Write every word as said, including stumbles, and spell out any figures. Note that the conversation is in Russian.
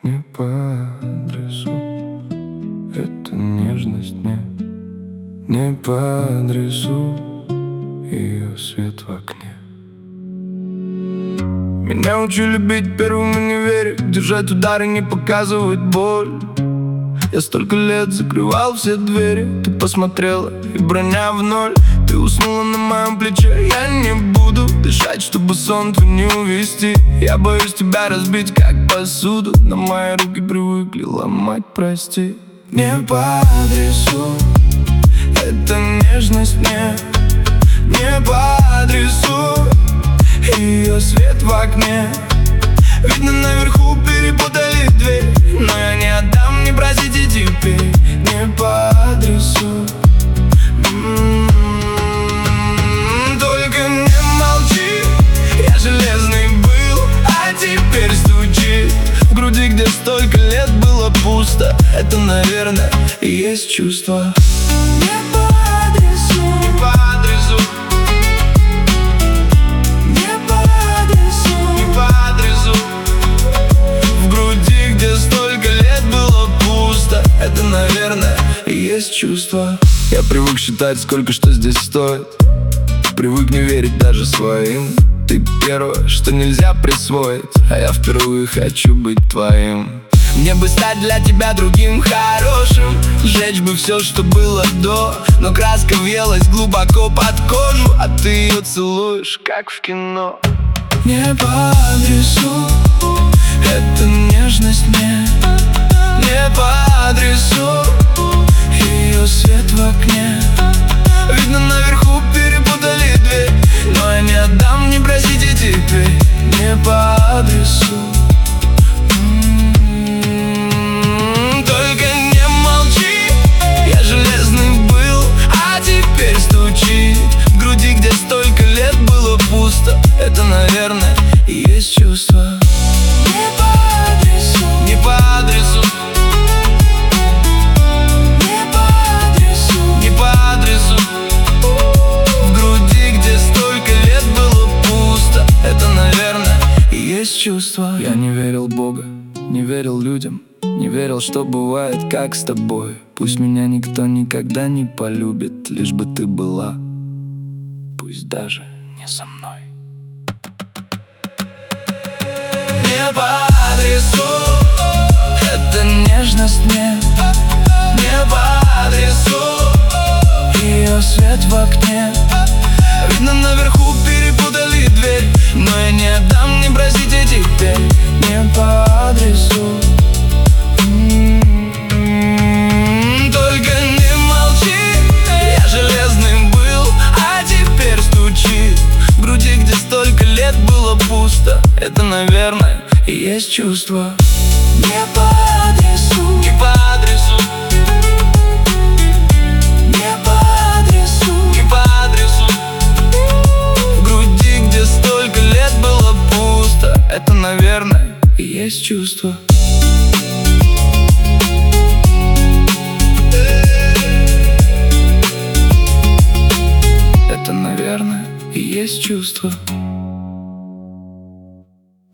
не по адресу. Эта нежность не, не по адресу. Ее свет в окне. Меня учили любить первым в универе, держать удары, не показывать боль. Я столько лет закрывал все двери. Ты посмотрела, и броня в ноль. Ты уснула на моем плече. Я не буду дышать, чтобы сон твой не увести. Я боюсь тебя разбить, как посуду, но мои руки привыкли ломать, прости. Не по адресу. Эта нежность мне не по адресу. Ее свет в окне. Видно, наверху перепутали дверь, но я не отдам, не просите теперь. Не по адресу. М-м-м. Только не молчи. Я железный был, а теперь стучит в груди, где столько лет было пусто. Это, наверное, и есть чувство. Не по адресу. Не по адресу. Это, наверное, и есть чувство. Я привык считать, сколько что здесь стоит. Привык не верить даже своим. Ты первое, что нельзя присвоить, а я впервые хочу быть твоим. Мне бы стать для тебя другим хорошим, сжечь бы все, что было до. Но краска въелась глубоко под кожу, а ты ее целуешь, как в кино. Не по адресу. Эта нежность мне не по адресу. Ее свет в окне. Видно, наверху перепутали дверь, но я не отдам, не просите теперь. Не по адресу. М-м-м. Только не молчи. Я железный был, а теперь стучит в груди, где столько лет было пусто. Это, наверное, и есть чувство. Не по адресу. Не по адресу. Чувства. Я не верил в Бога, не верил людям, не верил, что бывает, как с тобой. Пусть меня никто никогда не полюбит, лишь бы ты была, пусть даже не со мной. Не по адресу. Эта нежность мне не по адресу. Ее свет в окне. Видно, наверху перепутали дверь, но я не отдам, не просите теперь. Не по адресу. М-м-м. Только не молчи. Я железный был, а теперь стучит в груди, где столько лет было пусто. Это, наверное, и есть чувство. Не по адресу. Не по адресу. Не по адресу. Не по адресу. Столько лет было пусто. Это, наверное, и есть чувство. Это, наверное, и есть чувство.